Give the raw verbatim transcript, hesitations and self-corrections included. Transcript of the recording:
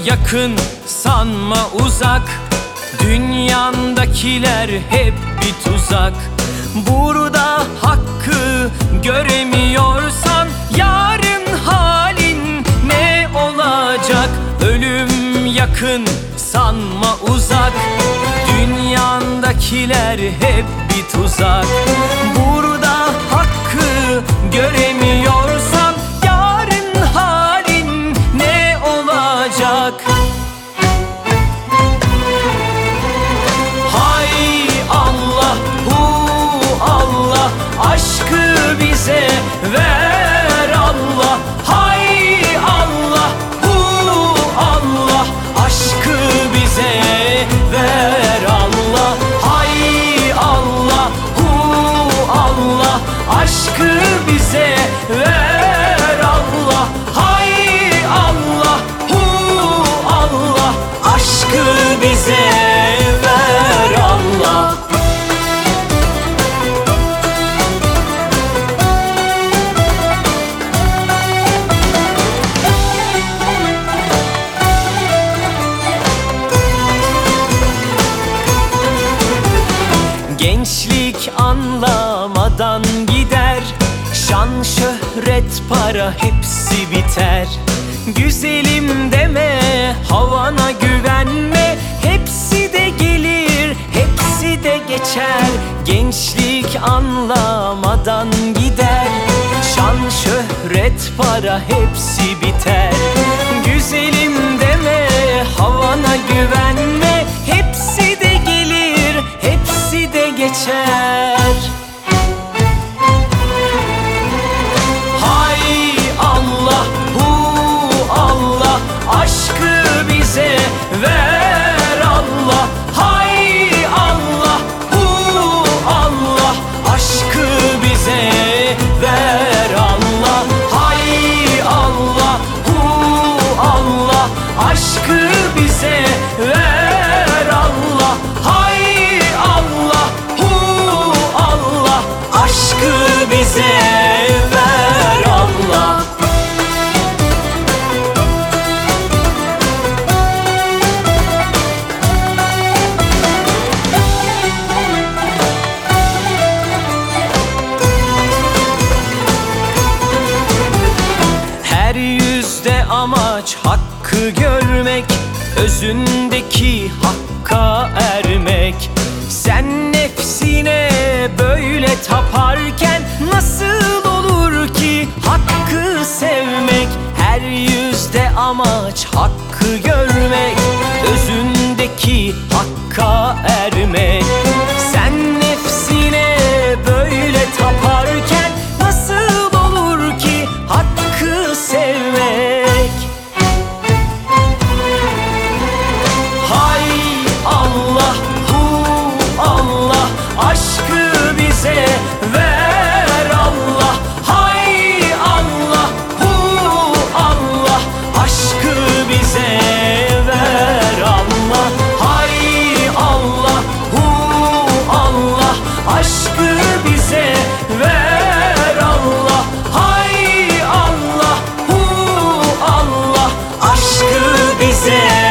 yakın sanma uzak, dünyandakiler hep bir tuzak. Burada hakkı göremiyorsan yarın halin ne olacak? Ölüm yakın sanma uzak, dünyandakiler hep bir tuzak. Burada hakkı göremiyorsan yarın halin ne olacak? Hay Allah, hu Allah, aşkı bize ver Allah. Hay Allah, hu Allah, aşkı bize ver Allah. Hay Allah, hu Allah, aşkı bize ver Allah. Hay Allah, hu Allah, aşkı bize ver Allah. Gençlik anlamadan gider, şan, şöhret, para hepsi biter. Güzelim deme, havana güvenme, hepsi de gelir, hepsi de geçer. Gençlik anlamadan gider, şan, şöhret, para hepsi biter. Güzelim deme, havana güvenme, hepsi de gelir, hepsi de geçer. Hay Allah, hu Allah, aşkı bize ver Allah. Hay Allah, hu Allah, aşkı bize ver Allah. Hay Allah, hu Allah, aşkı bize ver Allah. Hay Allah, hu Allah, aşkı bize ver Allah. Her yüzde amaç hakkı görmek, özündeki hakka ermek. Sen nefsine böyle taparken nasıl olur ki hakkı sevmek? Her yüzde amaç hakkı görmek, özündeki hakka ermek. Sen nefsine böyle taparken nasıl olur ki hakkı sevmek? Hay Allah, hu Allah, aşkı bize ver Allah. Hay Allah, hu Allah, aşkı bize ver Allah. Hay Allah, hu Allah, aşkı bize ver Allah. Hay Allah, hu Allah, aşkı bize